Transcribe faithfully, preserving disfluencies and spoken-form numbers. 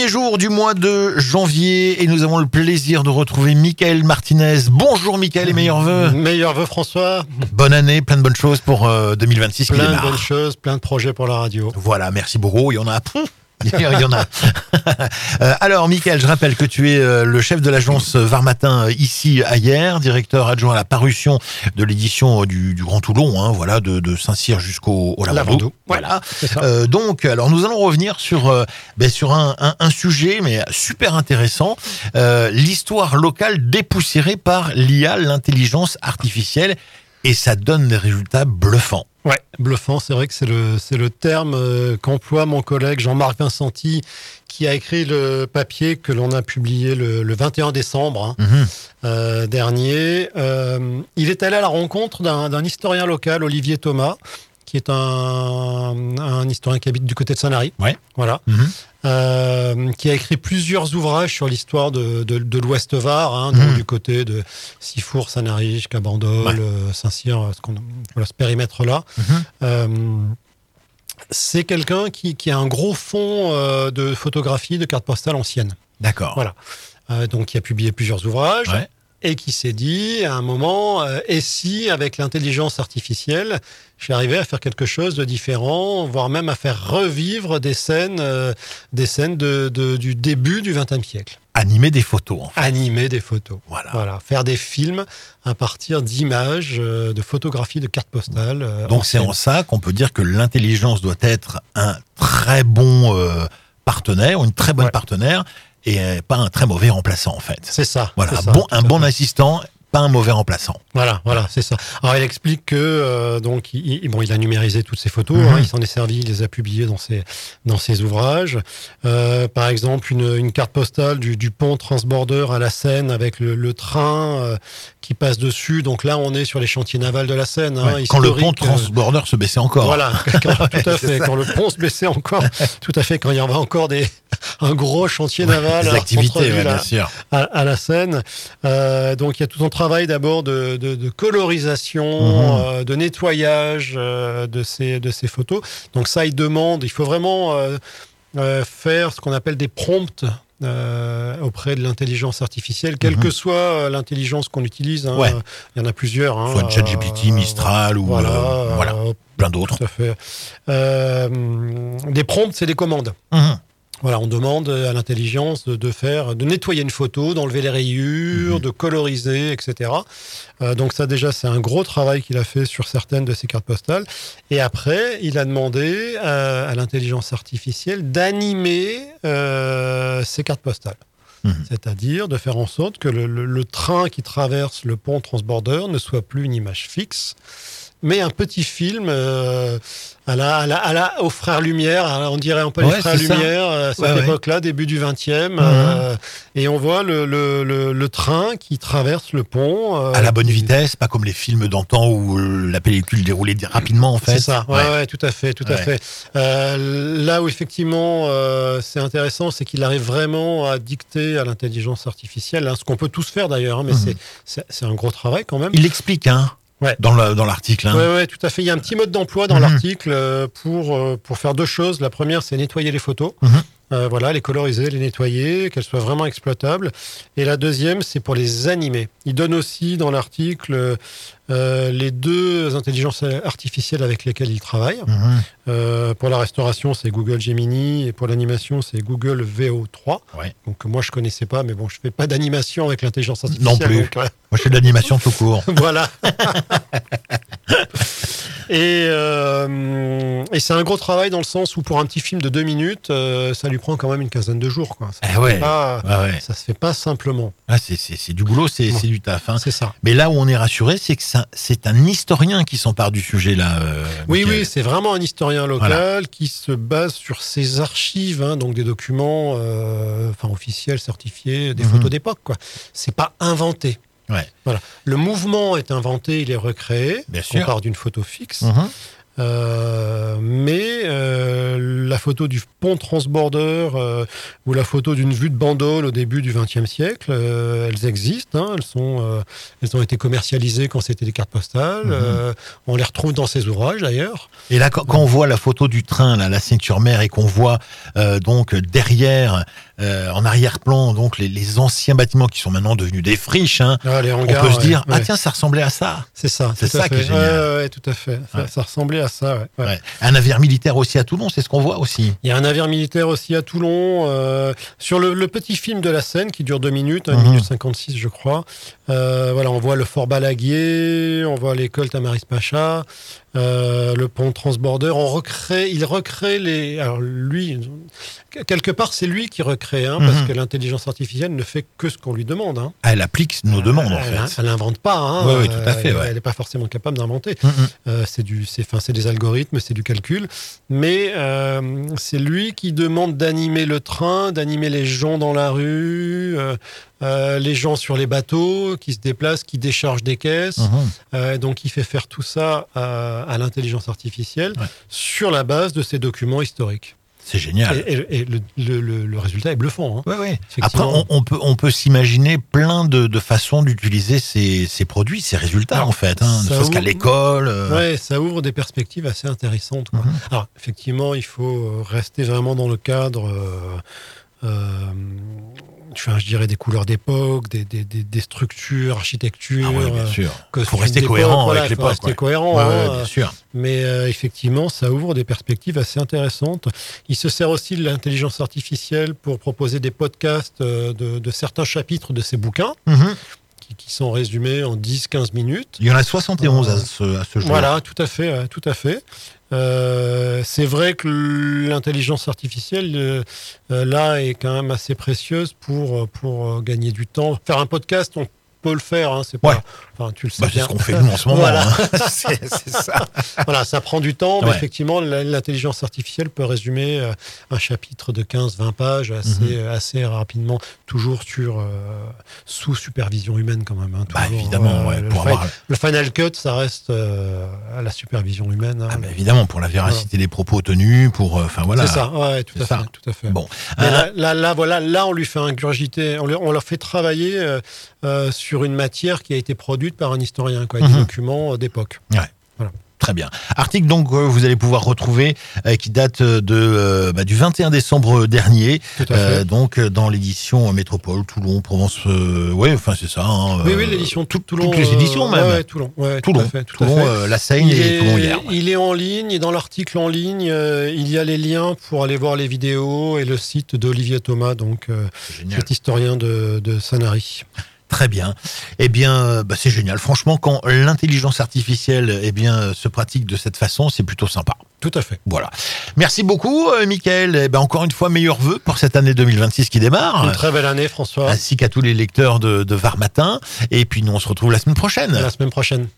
Premier jour du mois de janvier et nous avons le plaisir de retrouver Michael Martinez. Bonjour Michael et meilleurs vœux. Meilleurs vœux François. Bonne année, plein de bonnes choses pour euh, deux mille vingt-six. Plein de bonnes choses, plein de projets pour la radio. Voilà, merci beaucoup. Il y en a... Il y en a. euh, alors, Michael, je rappelle que tu es euh, le chef de l'agence Var Matin euh, ici à Hyères, directeur adjoint à la parution de l'édition euh, du, du Grand Toulon, hein, voilà, de, de Saint-Cyr jusqu'au au Lavandou. Voilà. Euh, donc, alors nous allons revenir sur euh, ben, sur un, un, un sujet, mais super intéressant, euh, l'histoire locale dépoussiérée par l'I A, l'intelligence artificielle, et ça donne des résultats bluffants. Ouais, bluffant, c'est vrai que c'est le, c'est le terme euh, qu'emploie mon collègue Jean-Marc Vincenti, qui a écrit le papier que l'on a publié le, le vingt et un décembre hein, mmh. euh, dernier. Euh, il est allé à la rencontre d'un, d'un historien local, Olivier Thomas, qui est un, un historien qui habite du côté de Sanary. Ouais. Voilà. Mmh. Euh, qui a écrit plusieurs ouvrages sur l'histoire de, de, de l'Ouest Var, hein, donc mmh. du côté de Sifour, Sanary, jusqu'à Bandol, ouais. euh, Saint-Cyr, ce, qu'on, voilà, ce périmètre-là. Mmh. Euh, c'est quelqu'un qui, qui a un gros fond euh, de photographie, de cartes postales anciennes. D'accord. Voilà. Euh, donc, qui a publié plusieurs ouvrages. Ouais. Et qui s'est dit, à un moment, euh, et si, avec l'intelligence artificielle, j'arrivais à faire quelque chose de différent, voire même à faire revivre des scènes, euh, des scènes de, de, du début du vingtième siècle. Animer des photos, en fait. Animer des photos. Voilà. Voilà. Faire des films à partir d'images, euh, de photographies, de cartes postales. Euh, Donc, c'est en ça qu'on peut dire que l'intelligence doit être un très bon euh, partenaire, ou une très bonne ouais. partenaire, et pas un très mauvais remplaçant, en fait. C'est ça. Voilà, c'est ça, bon, un bon fait. assistant, pas un mauvais remplaçant. Voilà, voilà, c'est ça. Alors, il explique que euh, donc, il, bon, il a numérisé toutes ses photos, mm-hmm. hein, il s'en est servi, il les a publiées dans ses dans ses ouvrages. Euh, par exemple, une, une carte postale du, du pont Transborder à la Seine avec le, le train euh, qui passe dessus. Donc là, on est sur les chantiers navals de la Seine. Hein, ouais, quand le pont Transborder euh, se baissait encore. Voilà, quand, tout à fait. Quand le pont se baissait encore, tout à fait. Quand il y avait encore des un gros chantier naval, des activités, ouais, bien à, sûr, à, à la Seine. Euh, donc il y a tout un travail d'abord de, de, de colorisation, mmh. euh, de nettoyage euh, de ces de ces photos. Donc ça, il demande, il faut vraiment euh, euh, faire ce qu'on appelle des prompts. Euh, auprès de l'intelligence artificielle, quelle mmh. que soit l'intelligence qu'on utilise. Hein, ouais. Il y en a plusieurs. Hein, soit ChatGPT, euh, Mistral ou voilà, euh, voilà, plein d'autres. Tout à fait. Euh, des prompts, c'est des commandes. Mmh. Voilà, on demande à l'intelligence de, de faire, de nettoyer une photo, d'enlever les rayures, mmh. de coloriser, et cetera. Euh, donc ça déjà, c'est un gros travail qu'il a fait sur certaines de ses cartes postales. Et après, il a demandé à, à l'intelligence artificielle d'animer euh, ces cartes postales. Mmh. C'est-à-dire de faire en sorte que le, le, le train qui traverse le pont Transborder ne soit plus une image fixe, mais un petit film euh, à la, à la, à la, aux Frères Lumière, on dirait un peu ouais, les Frères Lumière, à cette ouais, époque-là, ouais. début du vingtième, mmh. euh, et on voit le, le, le, le train qui traverse le pont. Euh, à la bonne vitesse, pas comme les films d'antan où la pellicule déroulait rapidement, en fait. C'est ça, ouais, ouais. ouais tout à fait, tout ouais. à fait. Euh, là où effectivement euh, c'est intéressant, c'est qu'il arrive vraiment à dicter à l'intelligence artificielle, hein, ce qu'on peut tous faire d'ailleurs, hein, mais mmh. c'est, c'est, c'est un gros travail quand même. Il l'explique, hein. Ouais. Dans, le, dans l'article. Hein. Oui, ouais, tout à fait. Il y a un petit mode d'emploi dans mmh. l'article euh, pour, euh, pour faire deux choses. La première, c'est nettoyer les photos. Mmh. Euh, voilà, les coloriser, les nettoyer, qu'elles soient vraiment exploitables. Et la deuxième, c'est pour les animer. Il donne aussi dans l'article euh, les deux intelligences artificielles avec lesquelles il travaille. Mmh. Euh, pour la restauration, c'est Google Gemini, et pour l'animation, c'est Google V O trois. Ouais. Donc moi, je ne connaissais pas, mais bon, je ne fais pas d'animation avec l'intelligence artificielle. Non plus. Donc, ouais. Moi, je fais de l'animation tout court. Voilà. Et, euh, et c'est un gros travail dans le sens où pour un petit film de deux minutes, euh, ça lui prend quand même une quinzaine de jours. Quoi. Ça eh ouais. ne ah ouais. se fait pas simplement. Ah, c'est, c'est, c'est du boulot, c'est, bon. c'est du taf. Hein. C'est ça. Mais là où on est rassuré, c'est que ça, c'est un historien qui s'empare du sujet là. Euh, oui, Michael. oui, c'est vraiment un historien local voilà. qui se base sur ses archives, hein, donc des documents euh, enfin, officiels, certifiés, des mm-hmm. photos d'époque. Quoi. C'est pas inventé. Ouais. Voilà. Le mouvement est inventé, il est recréé. Bien on sûr. part d'une photo fixe. Mmh. Euh, mais euh, la photo du pont Transborder euh, ou la photo d'une vue de Bandol au début du vingtième siècle, euh, elles existent, hein, elles, sont, euh, elles ont été commercialisées quand c'était des cartes postales, mmh. euh, on les retrouve dans ces ouvrages d'ailleurs. Et là, quand, quand on voit la photo du train, là, la ceinture mère, et qu'on voit euh, donc derrière euh, en arrière-plan, donc les, les anciens bâtiments qui sont maintenant devenus des friches. Hein. Ah, les hangars, on peut se ouais, dire, ouais. ah tiens, ça ressemblait à ça. C'est ça. C'est ça qui est génial. Ouais, ouais, tout à fait. Ça, Ouais. ça ressemblait à ça. Ouais. Ouais. Ouais. Un navire militaire aussi à Toulon, c'est ce qu'on voit aussi. Il y a un navire militaire aussi à Toulon. Euh, sur le, le petit film de la Seine qui dure deux minutes, une Mhm. minute cinquante-six, je crois. Euh, voilà, on voit le fort Balaguier, on voit l'école Tamaris Pacha, euh, le pont Transborder. On recrée, il recrée les. Alors lui, quelque part, c'est lui qui recrée, hein, Mhm. parce que l'intelligence artificielle ne fait que ce qu'on lui demande. Hein. Ah, elle applique nos demandes, en Elle- fait. Elle n'invente pas. Hein. Oui, oui, tout à fait, Elle- ouais. Elle n'est pas forcément capable d'inventer. Mhm. Euh, c'est du, c'est, enfin, c'est des algorithmes, c'est du calcul, mais euh, c'est lui qui demande d'animer le train, d'animer les gens dans la rue, euh, euh, les gens sur les bateaux qui se déplacent, qui déchargent des caisses. Mhm. Euh, donc, il fait faire tout ça à, à l'intelligence artificielle Ouais. sur la base de ces documents historiques. C'est génial. Et, et- et le, le- le- le résultat est bluffant. Hein. Ouais, ouais. Après, Effectivement. on, on peut, on peut s'imaginer plein de, de façons d'utiliser ces, ces produits, ces résultats, Alors, en fait. Hein, ne ça serait-ce qu'à ouvre- l'école. euh, Ouais, ça ouvre des perspectives assez intéressantes. Quoi. Mhm. Alors, effectivement, il faut rester vraiment dans le cadre, euh, euh, enfin, je dirais, des couleurs d'époque, des, des, des, des structures, architecture. Ah ouais, bien euh, sûr. Il costumes faut rester d'époque, cohérent voilà, avec il faut l'époque. rester ouais. cohérent. Ouais, hein, ouais, bien sûr. Mais euh, effectivement, ça ouvre des perspectives assez intéressantes. Il se sert aussi de l'intelligence artificielle pour proposer des podcasts euh, de, de certains chapitres de ses bouquins, Mhm. qui, qui sont résumés en dix à quinze minutes. Il y en a soixante et onze à ce, à ce jour. Voilà, tout à fait, ouais, tout à fait. Euh, c'est vrai que l'intelligence artificielle, euh, euh, là, est quand même assez précieuse pour, pour euh, gagner du temps. Faire un podcast, on peut le faire, hein, c'est pas. Ouais. Enfin, tu le sais Bah, c'est bien. ce qu'on fait nous en ce moment. Voilà. hein. c'est c'est ça. Voilà, ça prend du temps, mais Ouais. effectivement, la- l'intelligence artificielle peut résumer euh, un chapitre de quinze à vingt pages assez, Mhm. assez rapidement, toujours sur, euh, sous supervision humaine quand même. hein, Bah, toujours, évidemment, euh, ouais, le, pour fi- avoir. le Final Cut, ça reste euh, à la supervision humaine. hein. Ah, bah, évidemment, pour la véracité des propos tenus, pour. euh, Enfin, voilà. C'est ça, ouais, tout C'est à ça. fait, tout à fait. Bon. Mais Euh, là, là, là, voilà, là, on lui fait ingurgiter, on, lui- on leur fait travailler euh, euh, sur une matière qui a été produite par un historien, quoi, Mhm. des documents euh, d'époque. Très bien. Article donc euh, vous allez pouvoir retrouver euh, qui date de euh, bah, du vingt et un décembre dernier. Tout à fait. Euh, donc euh, dans l'édition Métropole, Toulon, Provence. Euh, ouais, enfin c'est ça. Hein, oui, euh, oui, l'édition tout, Toulon. toutes les éditions euh, même. Ouais, ouais, Toulon. Ouais, tout Toulon, à fait, tout à Toulon, fait. euh, la Seine Il et est, Toulon hier. il est en ligne et dans l'article en ligne, euh, il y a les liens pour aller voir les vidéos et le site d'Olivier Thomas, donc euh, C'est génial. cet historien de, de Sanary. Très bien. Eh bien, euh, bah, c'est génial. Franchement, quand l'intelligence artificielle eh bien, euh, se pratique de cette façon, c'est plutôt sympa. Tout à fait. Voilà. Merci beaucoup, euh, Mickaël. Eh ben, encore une fois, meilleurs vœux pour cette année deux mille vingt-six qui démarre. Une très belle année, François. Ainsi qu'à tous les lecteurs de, de Var Matin. Et puis nous, on se retrouve la semaine prochaine. À la semaine prochaine.